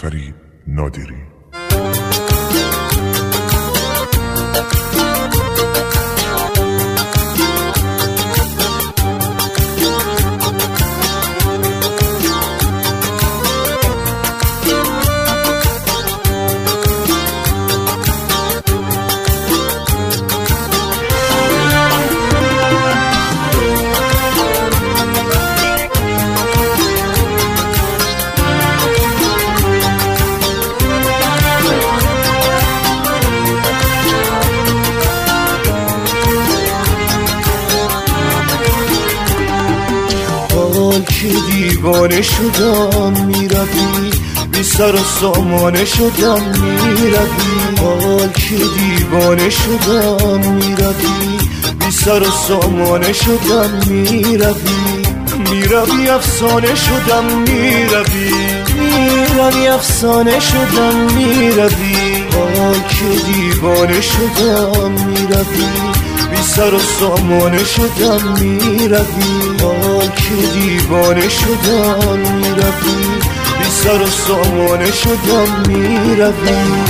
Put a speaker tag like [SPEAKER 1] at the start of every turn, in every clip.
[SPEAKER 1] فرید نادری.
[SPEAKER 2] که دیوانه شدم میروی بی سر و سامانه شدم میروی حال که دیوانه شدم میروی بی سر و سامانه شدم میروی افسانه شدم میروی افسانه شدم میروی حال که دیوانه شدم میروی بی سر و سامانه شدم میروی حال که دیوانه شدم میروی بی سر و سامانه شدم میروی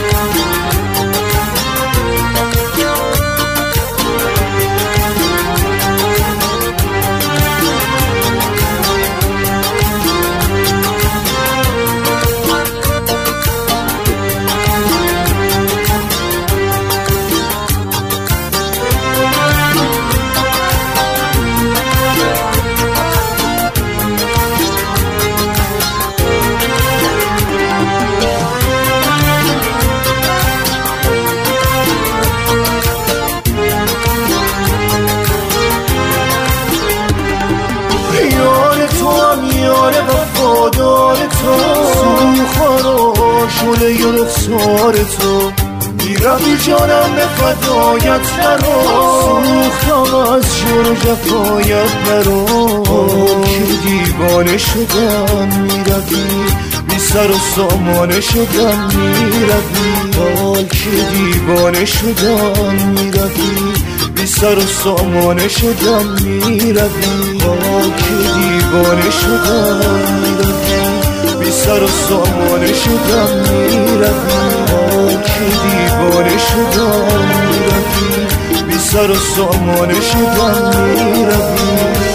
[SPEAKER 2] وفادار تو سوخان و شله ی رخسار تو میروی جانم به فدایت نرو سوختم از شور و جفایت نرو که دیوانه شدم میروی بی سر و سامانه شدم میروی حال که دیوانه شدم میروی بی سر و سامانه شدم میروی حال که دیوانه شدم میروی بی سر و سامانه شدم میروی حال که دیوانه شدم میروی بی سر و سامانه شدم میروی